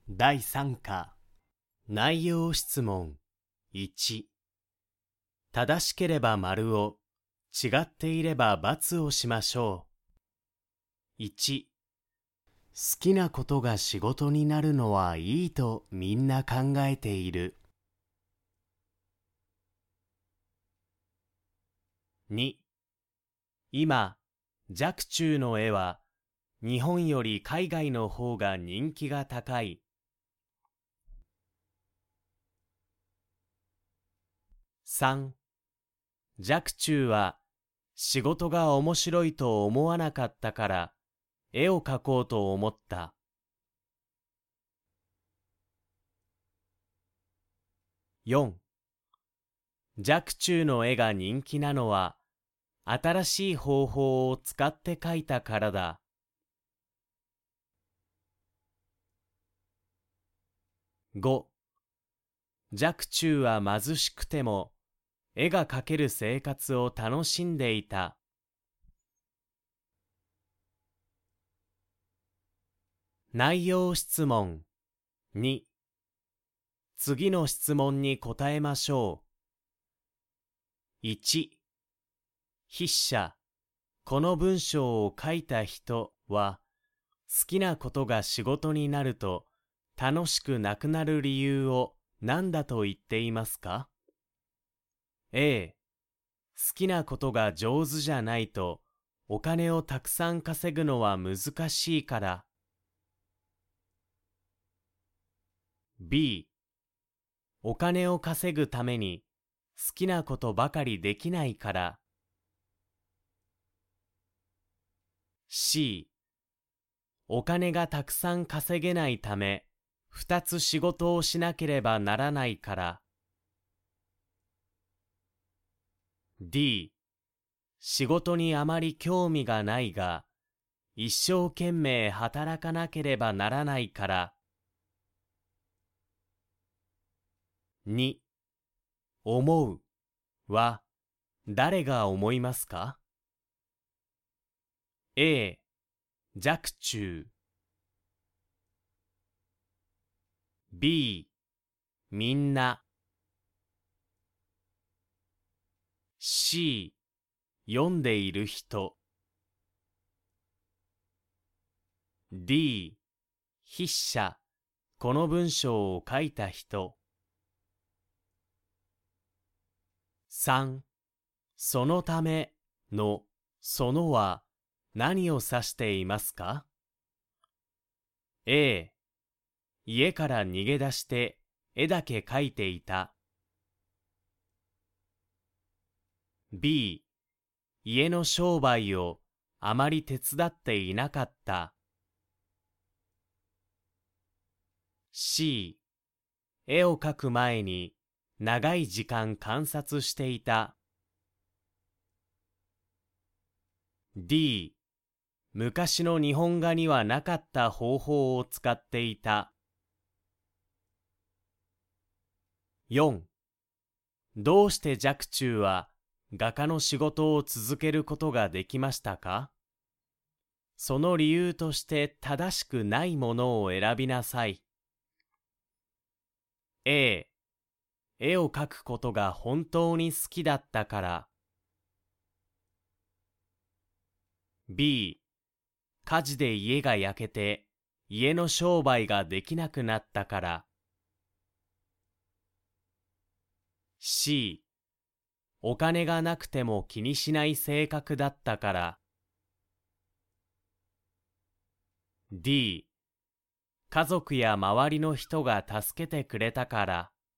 第3課内容質問1。正しければ丸を、違っていれば×をしましょう。1。好きなことが仕事になるのはいいとみんな考えている。2。今、若冲の絵は日本より海外の方が人気が高い。3. 若冲は仕事が面白いと思わなかったから絵を描こうと思った。4. 若冲の絵が人気なのは新しい方法を使って描いたからだ。5. 若冲は貧しくても絵が描ける生活を楽しんでいた。内容質問2。次の質問に答えましょう。1。筆者、この文章を書いた人は、好きなことが仕事になると楽しくなくなる理由を何だと言っていますか？ A、好きなことが上手じゃないとお金をたくさん稼ぐのは難しいから。B、お金を稼ぐために好きなことばかりできないから。C、お金がたくさん稼げないため2つ仕事をしなければならないから。D、仕事にあまり興味がないが一生懸命働かなければならないから。2. 思うは誰が思いますか？ A、若冲 B、みんな C、読んでいる人 D、筆者、この文章を書いた人。3. そのためのそのは何を指していますか？ A、家から逃げ出して絵だけ描いていた。B、家の商売をあまり手伝っていなかった。C、絵を描く前に長い時間観察していた。D、昔の日本画にはなかった方法を使っていた。4. どうして若冲は画家の仕事を続けることができましたか？その理由として正しくないものを選びなさい。A、絵を描くことが本当に好きだったから。B、火事で家が焼けて家の商売ができなくなったから。C、お金がなくても気にしない性格だったから。D、家族や周りの人が助けてくれたから。